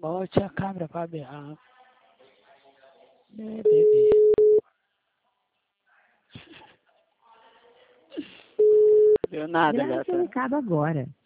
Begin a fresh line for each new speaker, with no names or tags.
Bote a câmera pra berrar. Bebê. Viu nada,
Grave seu
gata?
recado agora.